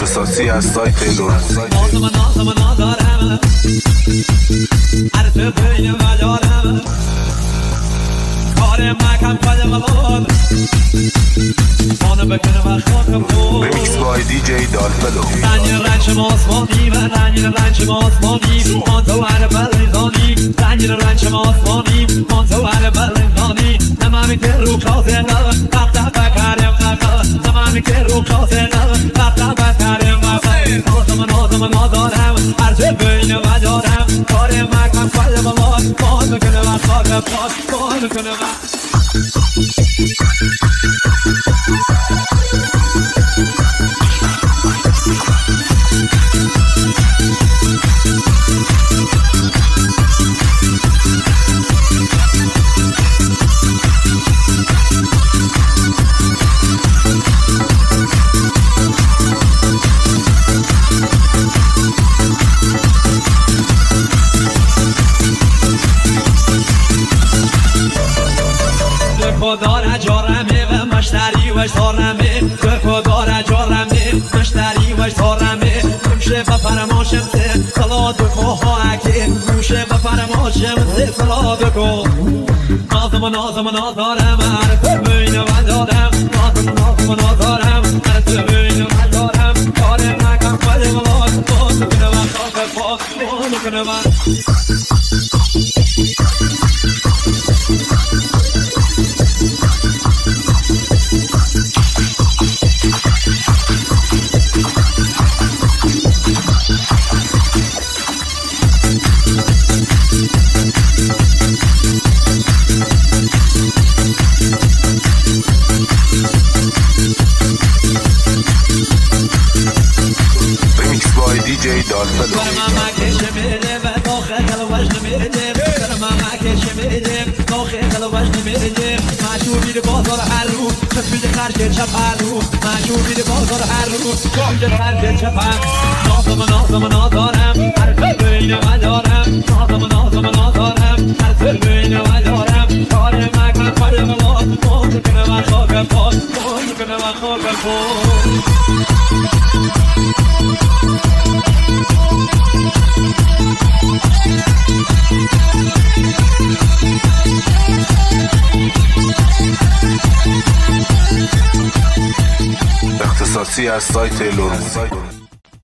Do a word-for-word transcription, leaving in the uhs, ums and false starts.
اختصاصی از سایت لورموز. نازم نازم نادارم عرف بین مدارم کار مکم قدم باد بانه بکنه و خاکم بود. ریمیکس بای دی جی دالفلو. رنج رنج آسمانی و رنج رنج آسمانی مان تو هر بلندانی رنج رنج آسمانی مان تو هر بلندانی تمامی که رو کاسه نم وقتا بکارم نم تمامی که رو کاسه نم وقتا بکارم نم نازم نازم نادارم عرض بین مدارم کار مکم قدم باد بان بکنه و خاکم بود بان بکنه و خدا جارمه و مشتری و سارمه به خدا جارمه مشتری و سارمه میشه به فرماشم سه صلات کو هاکه میشه به فرماشم سه صلات کو نازم نازم نادارم عرف بین و دارم نازم نازم نادارم عرف بین و دارم کار مکم قدم باد باز کنه و خاک باز باز کنه و ریمیکس بای دی جی دالفلو. برمم کش میده و داخل وجد میده برمم کش میده داخل وجد میده مشهوری بازار هر روز چپید خرج چپ هر روز مشهوری بازار هر روز چپید خرج چپ نازم نازم نادارم حرف بین مدارم نازم نازم نادارم حرف بین مدارم کار مکن قدم باد باز کنه و خاک باز باز کنه و خاک باز اختصاصی از سایت لورموز.